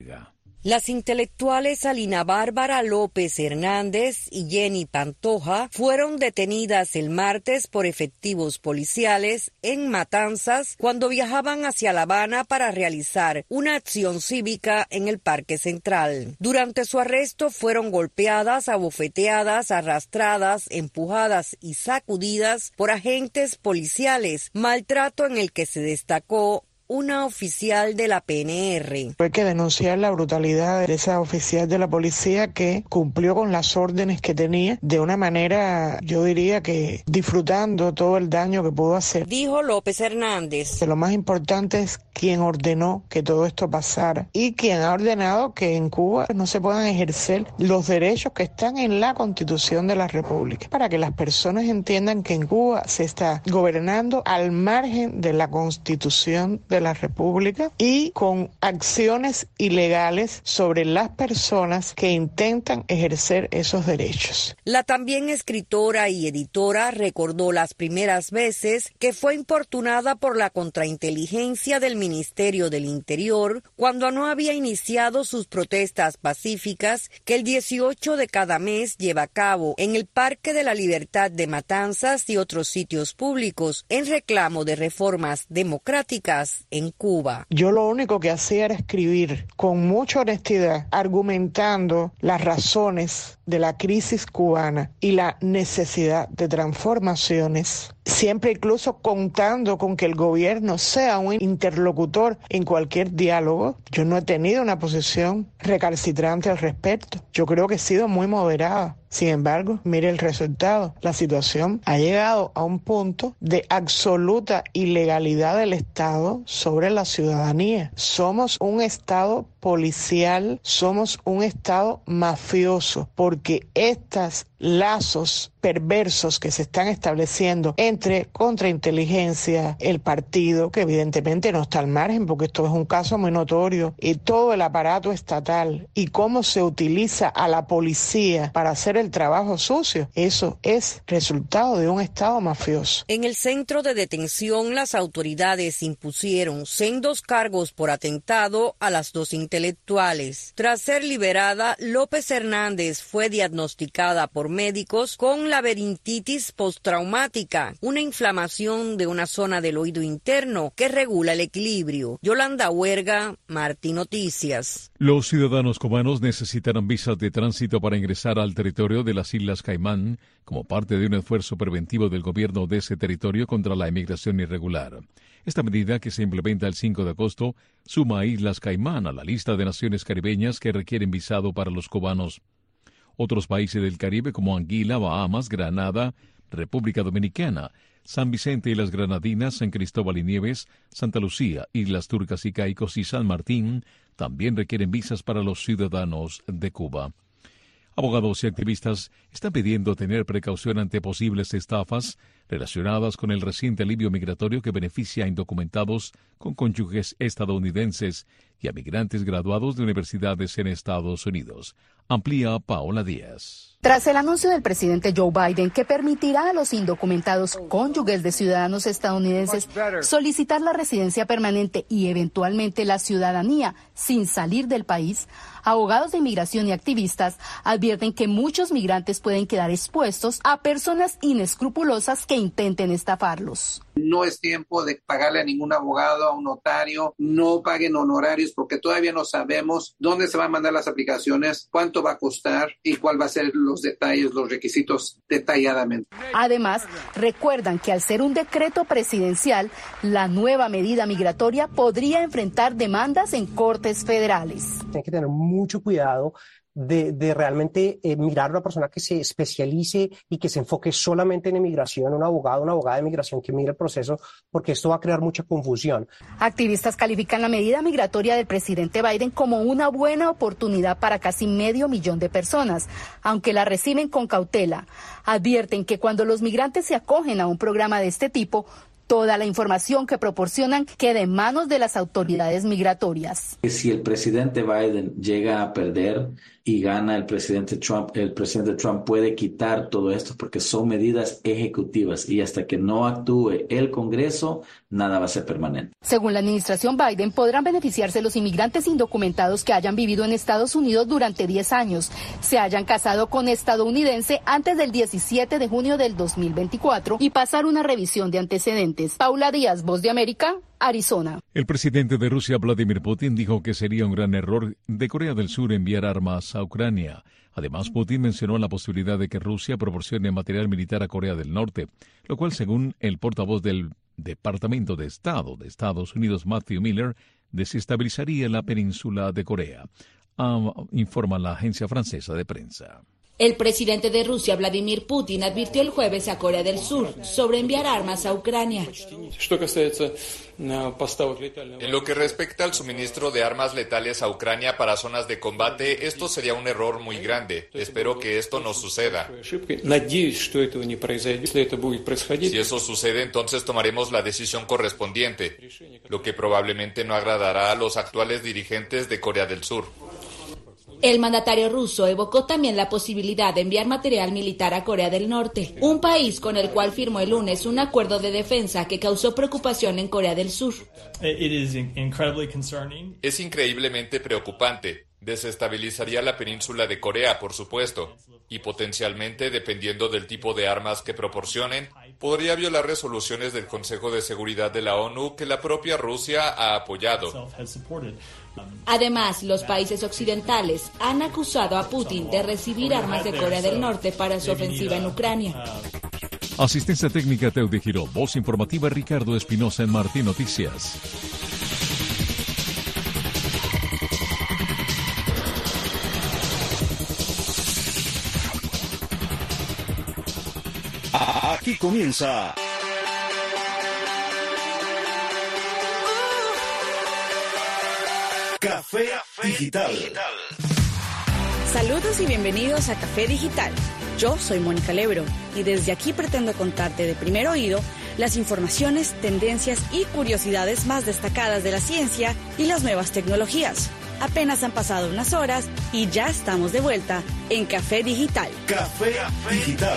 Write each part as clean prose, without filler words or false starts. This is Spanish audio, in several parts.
Las intelectuales Alina Bárbara López Hernández y Jenny Pantoja fueron detenidas el martes por efectivos policiales en Matanzas cuando viajaban hacia La Habana para realizar una acción cívica en el Parque Central. Durante su arresto fueron golpeadas, abofeteadas, arrastradas, empujadas y sacudidas por agentes policiales, maltrato en el que se destacó una oficial de la PNR. Hay que denunciar la brutalidad de esa oficial de la policía que cumplió con las órdenes que tenía de una manera, yo diría que disfrutando todo el daño que pudo hacer. Dijo López Hernández. Lo más importante es quien ordenó que todo esto pasara y quien ha ordenado que en Cuba no se puedan ejercer los derechos que están en la Constitución de la República, para que las personas entiendan que en Cuba se está gobernando al margen de la Constitución de la República y con acciones ilegales sobre las personas que intentan ejercer esos derechos. La también escritora y editora recordó las primeras veces que fue importunada por la contrainteligencia del Ministerio del Interior cuando no había iniciado sus protestas pacíficas que el 18 de cada mes lleva a cabo en el Parque de la Libertad de Matanzas y otros sitios públicos en reclamo de reformas democráticas en Cuba. Yo lo único que hacía era escribir con mucha honestidad, argumentando las razones de la crisis cubana y la necesidad de transformaciones, siempre incluso contando con que el gobierno sea un interlocutor en cualquier diálogo. Yo no he tenido una posición recalcitrante al respecto. Yo creo que he sido muy moderada. Sin embargo, mire el resultado. La situación ha llegado a un punto de absoluta ilegalidad del Estado sobre la ciudadanía. Somos un Estado policial, somos un Estado mafioso, porque estos lazos perversos que se están estableciendo entre contrainteligencia, el partido, que evidentemente no está al margen, porque esto es un caso muy notorio, y todo el aparato estatal, y cómo se utiliza a la policía para hacer el trabajo sucio, eso es resultado de un Estado mafioso. En el centro de detención, las autoridades impusieron sendos cargos por atentado a las dos intelectuales. Tras ser liberada, López Hernández fue diagnosticada por médicos con laberintitis postraumática, una inflamación de una zona del oído interno que regula el equilibrio. Yolanda Huerga, Martí Noticias. Los ciudadanos cubanos necesitarán visas de tránsito para ingresar al territorio de las Islas Caimán como parte de un esfuerzo preventivo del gobierno de ese territorio contra la inmigración irregular. Esta medida, que se implementa el 5 de agosto, suma a Islas Caimán a la lista de naciones caribeñas que requieren visado para los cubanos. Otros países del Caribe como Anguila, Bahamas, Granada, República Dominicana, San Vicente y las Granadinas, San Cristóbal y Nieves, Santa Lucía, Islas Turcas y Caicos y San Martín también requieren visas para los ciudadanos de Cuba. Abogados y activistas están pidiendo tener precaución ante posibles estafas relacionadas con el reciente alivio migratorio que beneficia a indocumentados con cónyuges estadounidenses y a migrantes graduados de universidades en Estados Unidos. Amplía Paola Díaz. Tras el anuncio del presidente Joe Biden que permitirá a los indocumentados cónyuges de ciudadanos estadounidenses solicitar la residencia permanente y eventualmente la ciudadanía sin salir del país, abogados de inmigración y activistas advierten que muchos migrantes pueden quedar expuestos a personas inescrupulosas que intenten estafarlos. No es tiempo de pagarle a ningún abogado, a un notario, no paguen honorarios porque todavía no sabemos dónde se van a mandar las aplicaciones, cuánto va a costar y cuál va a ser los detalles, los requisitos detalladamente. Además, recuerdan que al ser un decreto presidencial, la nueva medida migratoria podría enfrentar demandas en cortes federales. Hay que tener mucho cuidado de realmente mirar a una persona que se especialice y que se enfoque solamente en inmigración, una abogada de inmigración que mire el proceso, porque esto va a crear mucha confusión. Activistas califican la medida migratoria del presidente Biden como una buena oportunidad para casi 500,000 de personas, aunque la reciben con cautela. Advierten que cuando los migrantes se acogen a un programa de este tipo, toda la información que proporcionan quede en manos de las autoridades migratorias. Si el presidente Biden llega a perder y gana el presidente Trump puede quitar todo esto porque son medidas ejecutivas y hasta que no actúe el Congreso, nada va a ser permanente. Según la administración Biden, podrán beneficiarse los inmigrantes indocumentados que hayan vivido en Estados Unidos durante 10 años, se hayan casado con estadounidense antes del 17 de junio del 2024 y pasar una revisión de antecedentes. Paula Díaz, Voz de América, Arizona. El presidente de Rusia, Vladimir Putin, dijo que sería un gran error de Corea del Sur enviar armas a Ucrania. Además, Putin mencionó la posibilidad de que Rusia proporcione material militar a Corea del Norte, lo cual, según el portavoz del Departamento de Estado de Estados Unidos, Matthew Miller, desestabilizaría la península de Corea, informa la agencia francesa de prensa. El presidente de Rusia, Vladimir Putin, advirtió el jueves a Corea del Sur sobre enviar armas a Ucrania. En lo que respecta al suministro de armas letales a Ucrania para zonas de combate, esto sería un error muy grande. Espero que esto no suceda. Si eso sucede, entonces tomaremos la decisión correspondiente, lo que probablemente no agradará a los actuales dirigentes de Corea del Sur. El mandatario ruso evocó también la posibilidad de enviar material militar a Corea del Norte, un país con el cual firmó el lunes un acuerdo de defensa que causó preocupación en Corea del Sur. Es increíblemente preocupante. Desestabilizaría la península de Corea, por supuesto, y potencialmente, dependiendo del tipo de armas que proporcionen, podría violar resoluciones del Consejo de Seguridad de la ONU que la propia Rusia ha apoyado. Además, los países occidentales han acusado a Putin de recibir armas de Corea del Norte para su ofensiva en Ucrania. Asistencia técnica Teude Giró, voz informativa Ricardo Espinosa en Martín Noticias. Aquí comienza Café Digital. Saludos y bienvenidos a Café Digital. Yo soy Mónica Lebro y desde aquí pretendo contarte de primer oído las informaciones, tendencias y curiosidades más destacadas de la ciencia y las nuevas tecnologías. Apenas han pasado unas horas y ya estamos de vuelta en Café Digital. Café Digital.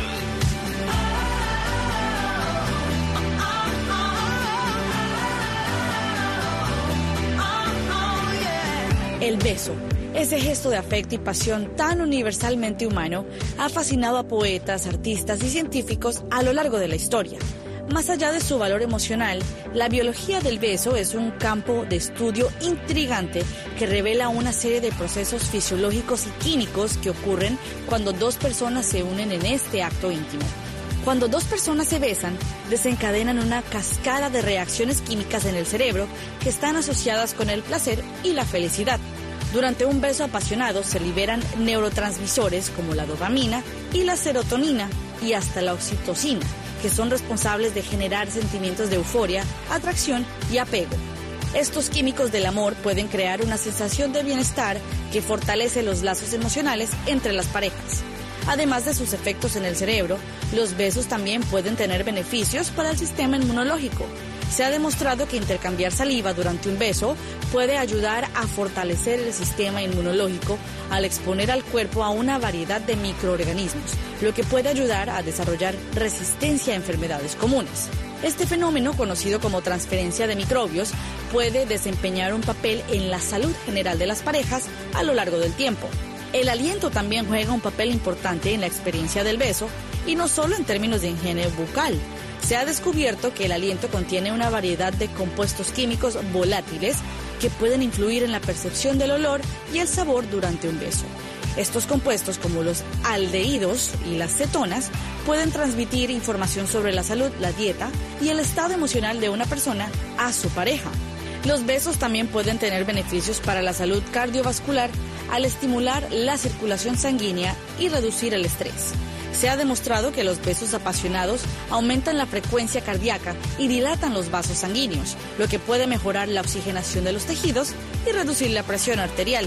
El beso, ese gesto de afecto y pasión tan universalmente humano, ha fascinado a poetas, artistas y científicos a lo largo de la historia. Más allá de su valor emocional, la biología del beso es un campo de estudio intrigante que revela una serie de procesos fisiológicos y químicos que ocurren cuando dos personas se unen en este acto íntimo. Cuando dos personas se besan, desencadenan una cascada de reacciones químicas en el cerebro que están asociadas con el placer y la felicidad. Durante un beso apasionado se liberan neurotransmisores como la dopamina y la serotonina y hasta la oxitocina, que son responsables de generar sentimientos de euforia, atracción y apego. Estos químicos del amor pueden crear una sensación de bienestar que fortalece los lazos emocionales entre las parejas. Además de sus efectos en el cerebro, los besos también pueden tener beneficios para el sistema inmunológico. Se ha demostrado que intercambiar saliva durante un beso puede ayudar a fortalecer el sistema inmunológico al exponer al cuerpo a una variedad de microorganismos, lo que puede ayudar a desarrollar resistencia a enfermedades comunes. Este fenómeno, conocido como transferencia de microbios, puede desempeñar un papel en la salud general de las parejas a lo largo del tiempo. El aliento también juega un papel importante en la experiencia del beso, y no solo en términos de higiene bucal. Se ha descubierto que el aliento contiene una variedad de compuestos químicos volátiles que pueden influir en la percepción del olor y el sabor durante un beso. Estos compuestos, como los aldehídos y las cetonas, pueden transmitir información sobre la salud, la dieta y el estado emocional de una persona a su pareja. Los besos también pueden tener beneficios para la salud cardiovascular al estimular la circulación sanguínea y reducir el estrés. Se ha demostrado que los besos apasionados aumentan la frecuencia cardíaca y dilatan los vasos sanguíneos, lo que puede mejorar la oxigenación de los tejidos y reducir la presión arterial.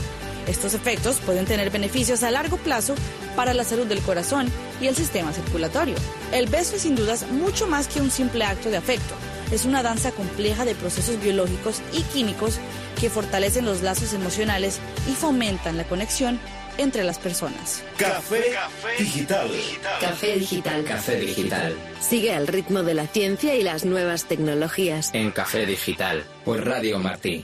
Estos efectos pueden tener beneficios a largo plazo para la salud del corazón y el sistema circulatorio. El beso es sin dudas mucho más que un simple acto de afecto. Es una danza compleja de procesos biológicos y químicos que fortalecen los lazos emocionales y fomentan la conexión entre las personas. Café Digital. Café Digital. Café Digital. Sigue al ritmo de la ciencia y las nuevas tecnologías. En Café Digital, por Radio Martí.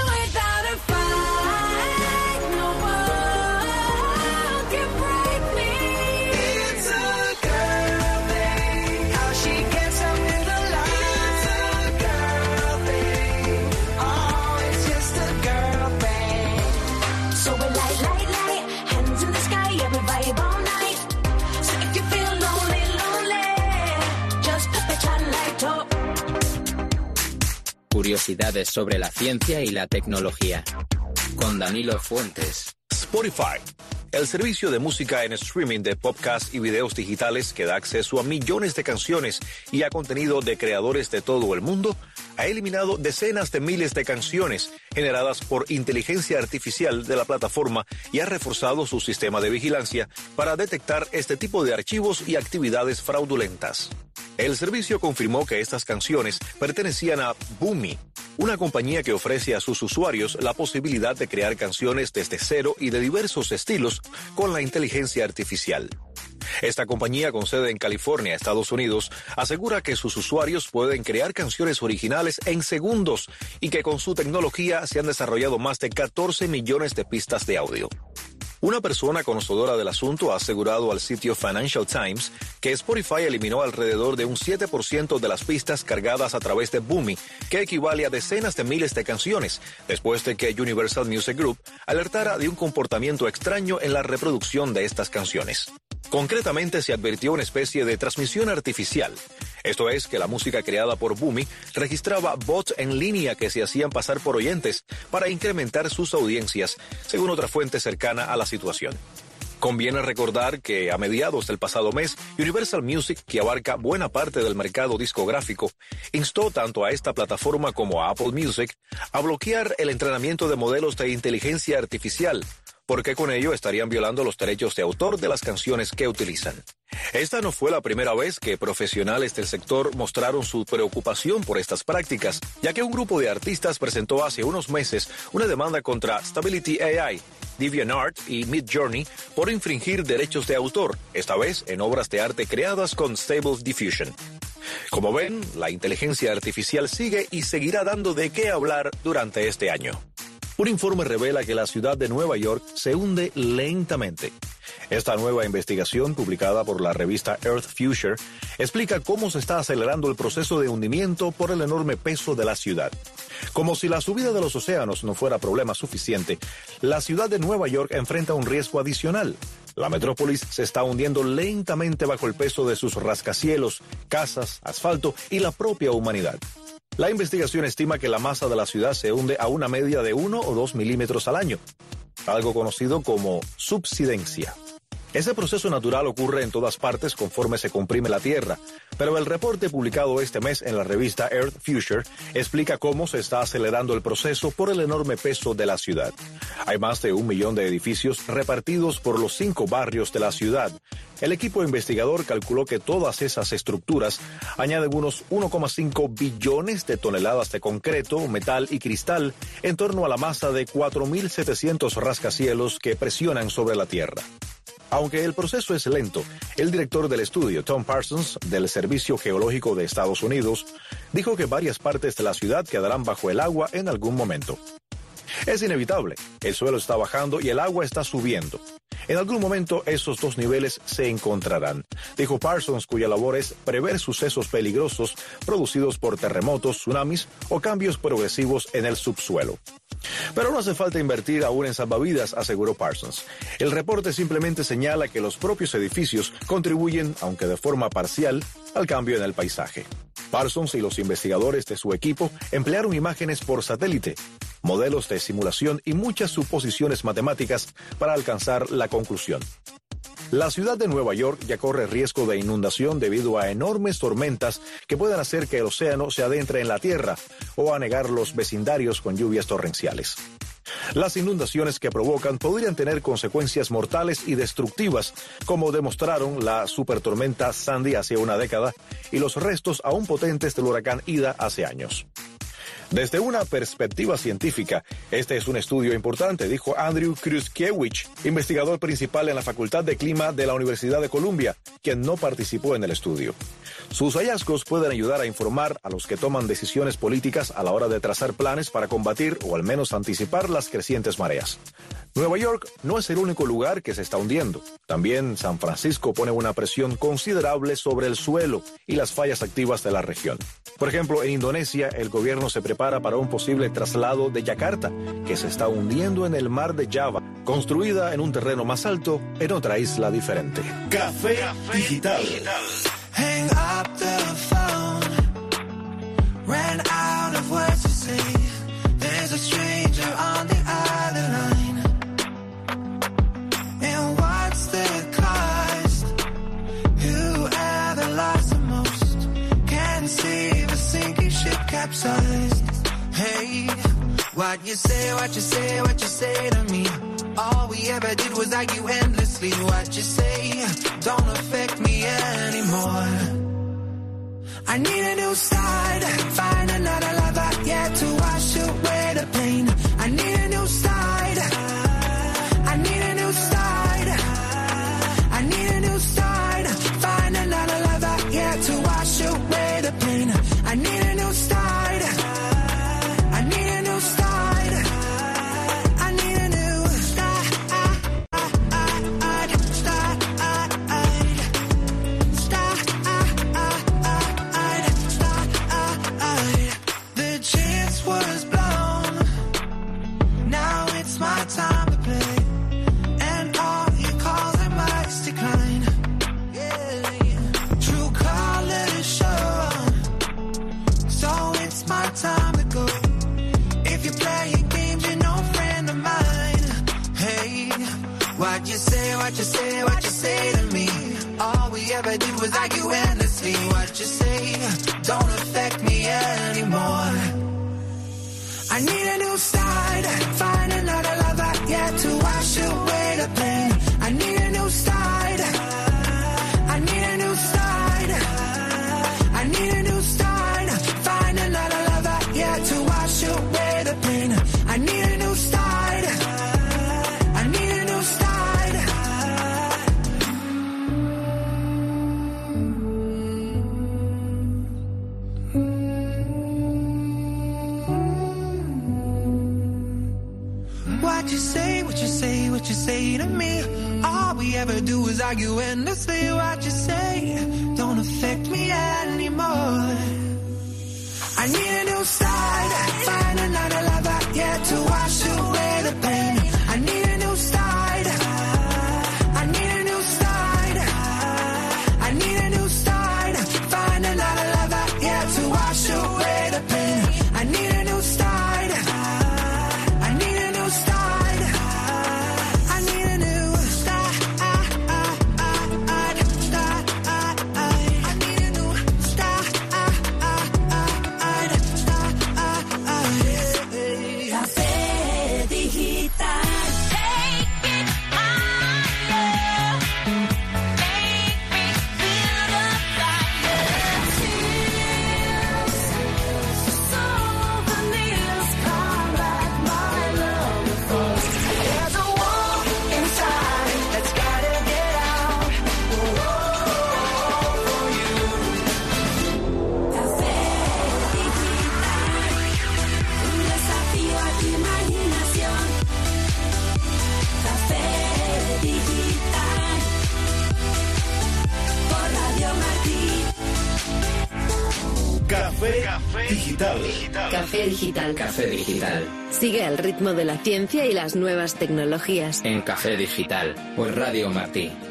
Curiosidades sobre la ciencia y la tecnología. Con Danilo Fuentes. Spotify, el servicio de música en streaming de podcasts y videos digitales que da acceso a millones de canciones y a contenido de creadores de todo el mundo, ha eliminado decenas de miles de canciones generadas por inteligencia artificial de la plataforma y ha reforzado su sistema de vigilancia para detectar este tipo de archivos y actividades fraudulentas. El servicio confirmó que estas canciones pertenecían a Boomy, una compañía que ofrece a sus usuarios la posibilidad de crear canciones desde cero y de diversos estilos con la inteligencia artificial. Esta compañía, con sede en California, Estados Unidos, asegura que sus usuarios pueden crear canciones originales en segundos y que con su tecnología se han desarrollado más de 14 millones de pistas de audio. Una persona conocedora del asunto ha asegurado al sitio Financial Times que Spotify eliminó alrededor de un 7% de las pistas cargadas a través de Boomy, que equivale a decenas de miles de canciones, después de que Universal Music Group alertara de un comportamiento extraño en la reproducción de estas canciones. Concretamente, se advirtió una especie de transmisión artificial. Esto es, que la música creada por Boomy registraba bots en línea que se hacían pasar por oyentes para incrementar sus audiencias, según otra fuente cercana a la situación. Conviene recordar que a mediados del pasado mes, Universal Music, que abarca buena parte del mercado discográfico, instó tanto a esta plataforma como a Apple Music a bloquear el entrenamiento de modelos de inteligencia artificial, porque con ello estarían violando los derechos de autor de las canciones que utilizan. Esta no fue la primera vez que profesionales del sector mostraron su preocupación por estas prácticas, ya que un grupo de artistas presentó hace unos meses una demanda contra Stability AI, DeviantArt y Midjourney por infringir derechos de autor, esta vez en obras de arte creadas con Stable Diffusion. Como ven, la inteligencia artificial sigue y seguirá dando de qué hablar durante este año. Un informe revela que la ciudad de Nueva York se hunde lentamente. Esta nueva investigación, publicada por la revista Earth Future, explica cómo se está acelerando el proceso de hundimiento por el enorme peso de la ciudad. Como si la subida de los océanos no fuera problema suficiente, la ciudad de Nueva York enfrenta un riesgo adicional. La metrópolis se está hundiendo lentamente bajo el peso de sus rascacielos, casas, asfalto y la propia humanidad. La investigación estima que la masa de la ciudad se hunde a una media de 1 o 2 milímetros al año, algo conocido como subsidencia. Ese proceso natural ocurre en todas partes conforme se comprime la Tierra, pero el reporte publicado este mes en la revista Earth Future explica cómo se está acelerando el proceso por el enorme peso de la ciudad. Hay más de 1 millón de edificios repartidos por los 5 barrios de la ciudad. El equipo investigador calculó que todas esas estructuras añaden unos 1,5 billones de toneladas de concreto, metal y cristal en torno a la masa de 4.700 rascacielos que presionan sobre la Tierra. Aunque el proceso es lento, el director del estudio, Tom Parsons, del Servicio Geológico de Estados Unidos, dijo que varias partes de la ciudad quedarán bajo el agua en algún momento. Es inevitable, el suelo está bajando y el agua está subiendo. En algún momento esos dos niveles se encontrarán, dijo Parsons, cuya labor es prever sucesos peligrosos producidos por terremotos, tsunamis o cambios progresivos en el subsuelo. Pero no hace falta invertir aún en salvavidas, aseguró Parsons. El reporte simplemente señala que los propios edificios contribuyen, aunque de forma parcial, al cambio en el paisaje. Parsons y los investigadores de su equipo emplearon imágenes por satélite, modelos de simulación y muchas suposiciones matemáticas para alcanzar la conclusión. La ciudad de Nueva York ya corre riesgo de inundación debido a enormes tormentas que pueden hacer que el océano se adentre en la tierra o anegar los vecindarios con lluvias torrenciales. Las inundaciones que provocan podrían tener consecuencias mortales y destructivas, como demostraron la supertormenta Sandy hace una década y los restos aún potentes del huracán Ida hace años. Desde una perspectiva científica, este es un estudio importante, dijo Andrew Kruszkiewicz, investigador principal en la Facultad de Clima de la Universidad de Columbia, quien no participó en el estudio. Sus hallazgos pueden ayudar a informar a los que toman decisiones políticas a la hora de trazar planes para combatir o al menos anticipar las crecientes mareas. Nueva York no es el único lugar que se está hundiendo. También San Francisco pone una presión considerable sobre el suelo y las fallas activas de la región. Por ejemplo, en Indonesia, el gobierno se prepara para un posible traslado de Yakarta, que se está hundiendo en el mar de Java, construida en un terreno más alto en otra isla diferente. Café Digital. Hang up the phone. Ran out of words to say. There's a stranger on the other line. And what's the cost? Whoever lost the most can save a sinking ship capsized. Hey, what you say, what you say, what you say to me? All we ever did was argue endlessly. What you say don't affect me anymore. I need a new start, find another lover, yeah, to wash away the pain. I need a new start, I need a new start, I need a new start, find another lover, yeah, to wash away the pain. I need a new start, I need a new start, I need a new start. The chance was blown, now it's my time to play, and all your calls I must decline. True colors show, so it's my time to go. If you're playing games, you're no friend of mine. Hey, what you say, what you say, what you say to me? All we ever did was argue endlessly. What you say don't affect me anymore. I need a new start, find another lover, yeah, to wash away the pain. I need a new start, I need a new start, I need a new start, find another lover, yeah, to wash away the pain. I need a new start, I need a new start. What you say, what you say, what you say to me? All we ever do is argue endlessly. What you say don't affect me anymore. I need a new start, find another lover, yeah, to wash away the pain. I need a new start, I need a new start, I need a new start, find another lover, yeah, to wash away the pain. I need a new start, I need a new start, I need a new start, I need a new start, Café Digital. Café Digital. Café Digital. Café Digital. Sigue el ritmo de la ciencia y las nuevas tecnologías. En Café Digital, por Radio Martí. Hello,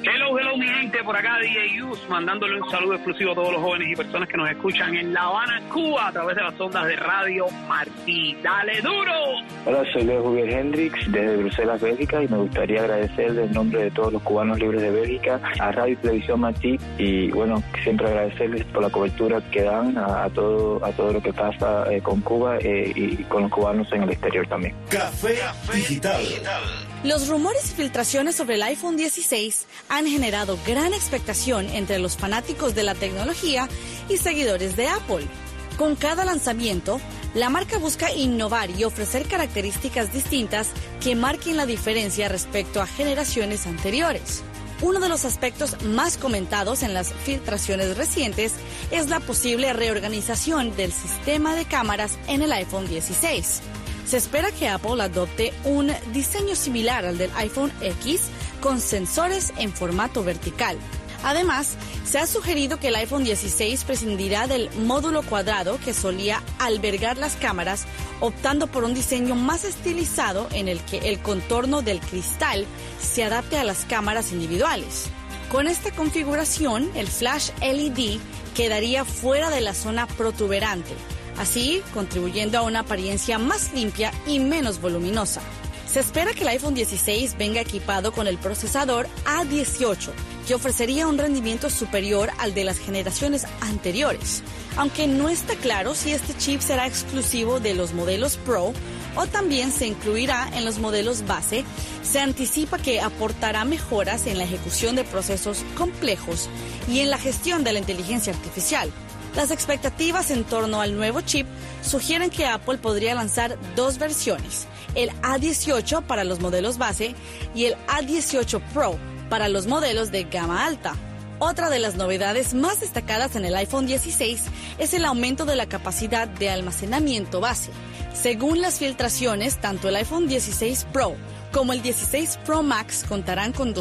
Hello mi gente, por acá DJ Yus, mandándole un saludo exclusivo a todos los jóvenes y personas que nos escuchan en La Habana, Cuba, a través de las ondas de Radio Martí. ¡Dale duro! Hola, soy Leo Juvier Hendrix desde Bruselas, Bélgica, y me gustaría agradecer en nombre de todos los cubanos libres de Bélgica a Radio y Televisión Martí, y bueno, siempre agradecerles por la cobertura que dan a todo lo que pasa con Cuba y con los cubanos en el exterior también. Café Digital. Los rumores y filtraciones sobre el iPhone 16 han generado gran expectación entre los fanáticos de la tecnología y seguidores de Apple. Con cada lanzamiento, la marca busca innovar y ofrecer características distintas que marquen la diferencia respecto a generaciones anteriores. Uno de los aspectos más comentados en las filtraciones recientes es la posible reorganización del sistema de cámaras en el iPhone 16. Se espera que Apple adopte un diseño similar al del iPhone X con sensores en formato vertical. Además, se ha sugerido que el iPhone 16 prescindirá del módulo cuadrado que solía albergar las cámaras, optando por un diseño más estilizado en el que el contorno del cristal se adapte a las cámaras individuales. Con esta configuración, el flash LED quedaría fuera de la zona protuberante, así contribuyendo a una apariencia más limpia y menos voluminosa. Se espera que el iPhone 16 venga equipado con el procesador A18, que ofrecería un rendimiento superior al de las generaciones anteriores, aunque no está claro si este chip será exclusivo de los modelos Pro o también se incluirá en los modelos base. Se anticipa que aportará mejoras en la ejecución de procesos complejos y en la gestión de la inteligencia artificial. Las expectativas en torno al nuevo chip sugieren que Apple podría lanzar dos versiones, el A18 para los modelos base y el A18 Pro para los modelos de gama alta. Otra de las novedades más destacadas en el iPhone 16 es el aumento de la capacidad de almacenamiento base. Según las filtraciones, tanto el iPhone 16 Pro como el 16 Pro Max contarán con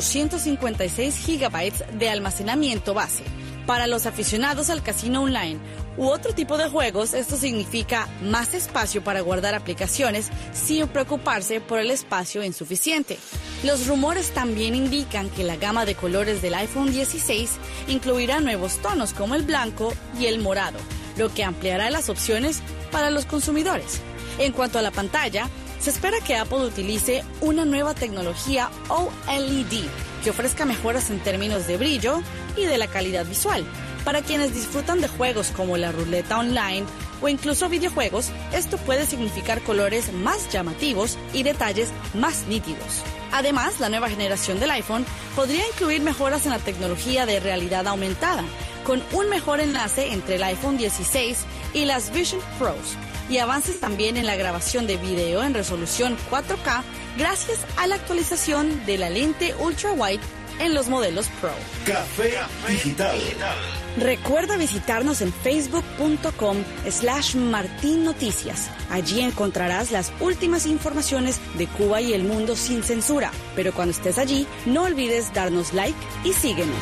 256 GB de almacenamiento base. Para los aficionados al casino online u otro tipo de juegos, esto significa más espacio para guardar aplicaciones sin preocuparse por el espacio insuficiente. Los rumores también indican que la gama de colores del iPhone 16 incluirá nuevos tonos como el blanco y el morado, lo que ampliará las opciones para los consumidores. En cuanto a la pantalla, se espera que Apple utilice una nueva tecnología OLED que ofrezca mejoras en términos de brillo y de la calidad visual. Para quienes disfrutan de juegos como la ruleta online o incluso videojuegos, esto puede significar colores más llamativos y detalles más nítidos. Además, la nueva generación del iPhone podría incluir mejoras en la tecnología de realidad aumentada, con un mejor enlace entre el iPhone 16 y las Vision Pros, y avances también en la grabación de video en resolución 4K gracias a la actualización de la lente ultra wide en los modelos Pro. Café Digital. Recuerda visitarnos en facebook.com/martinnoticias. Allí encontrarás las últimas informaciones de Cuba y el mundo sin censura. Pero cuando estés allí, no olvides darnos like y síguenos.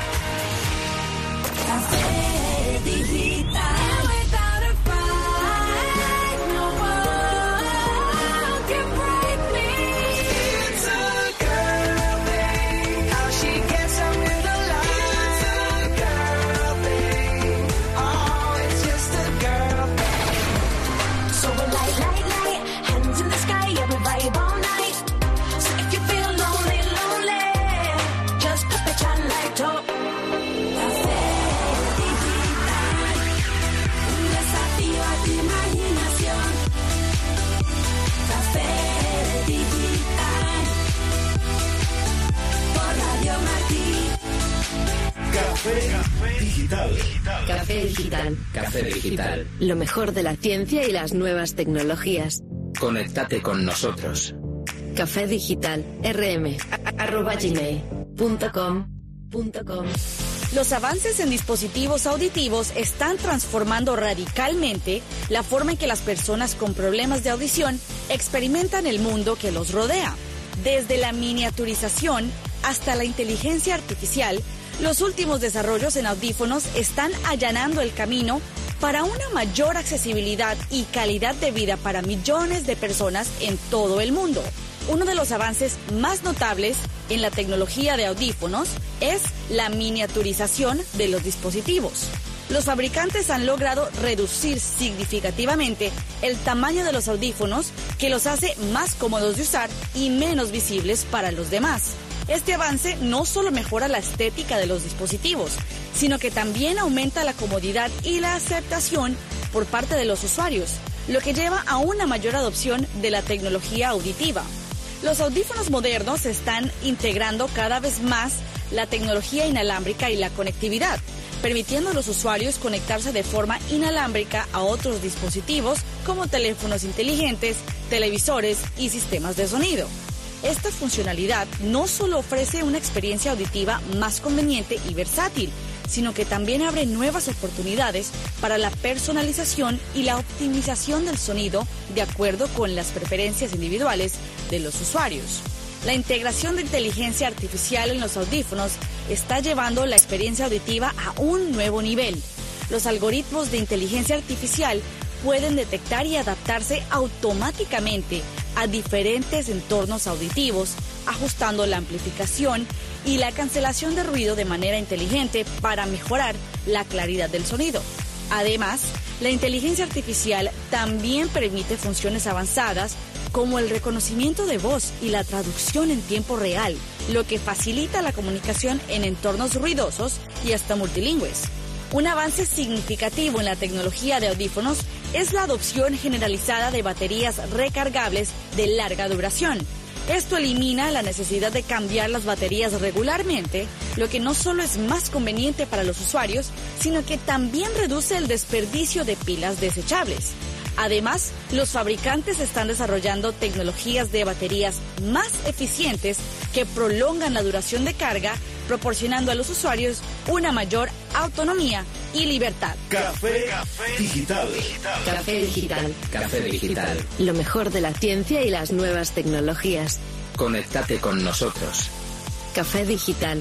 Café Digital. Café Digital. Café Digital. Café Digital. Lo mejor de la ciencia y las nuevas tecnologías. Conéctate con nosotros. Café Digital. rm@gmail.com. Los avances en dispositivos auditivos están transformando radicalmente la forma en que las personas con problemas de audición experimentan el mundo que los rodea. Desde la miniaturización hasta la inteligencia artificial, los últimos desarrollos en audífonos están allanando el camino para una mayor accesibilidad y calidad de vida para millones de personas en todo el mundo. Uno de los avances más notables en la tecnología de audífonos es la miniaturización de los dispositivos. Los fabricantes han logrado reducir significativamente el tamaño de los audífonos, que los hace más cómodos de usar y menos visibles para los demás. Este avance no solo mejora la estética de los dispositivos, sino que también aumenta la comodidad y la aceptación por parte de los usuarios, lo que lleva a una mayor adopción de la tecnología auditiva. Los audífonos modernos están integrando cada vez más la tecnología inalámbrica y la conectividad, permitiendo a los usuarios conectarse de forma inalámbrica a otros dispositivos como teléfonos inteligentes, televisores y sistemas de sonido. Esta funcionalidad no solo ofrece una experiencia auditiva más conveniente y versátil, sino que también abre nuevas oportunidades para la personalización y la optimización del sonido de acuerdo con las preferencias individuales de los usuarios. La integración de inteligencia artificial en los audífonos está llevando la experiencia auditiva a un nuevo nivel. Los algoritmos de inteligencia artificial pueden detectar y adaptarse automáticamente a diferentes entornos auditivos, ajustando la amplificación y la cancelación de ruido de manera inteligente para mejorar la claridad del sonido. Además, la inteligencia artificial también permite funciones avanzadas como el reconocimiento de voz y la traducción en tiempo real, lo que facilita la comunicación en entornos ruidosos y hasta multilingües. Un avance significativo en la tecnología de audífonos es la adopción generalizada de baterías recargables de larga duración. Esto elimina la necesidad de cambiar las baterías regularmente, lo que no solo es más conveniente para los usuarios, sino que también reduce el desperdicio de pilas desechables. Además, los fabricantes están desarrollando tecnologías de baterías más eficientes que prolongan la duración de carga, proporcionando a los usuarios una mayor autonomía y libertad. Café Digital. Café Digital. Café Digital. Lo mejor de la ciencia y las nuevas tecnologías. Conéctate con nosotros. Café Digital.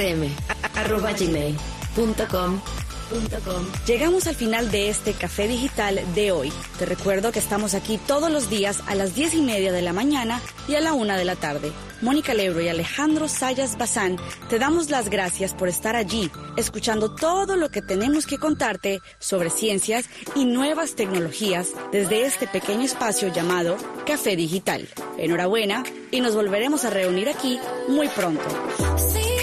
rm@gmail.com. Llegamos al final de este Café Digital de hoy. Te recuerdo que estamos aquí todos los días a las 10:30 de la mañana y a la 1 de la tarde. Mónica Lebro y Alejandro Sayas Bazán, te damos las gracias por estar allí, escuchando todo lo que tenemos que contarte sobre ciencias y nuevas tecnologías desde este pequeño espacio llamado Café Digital. Enhorabuena y nos volveremos a reunir aquí muy pronto.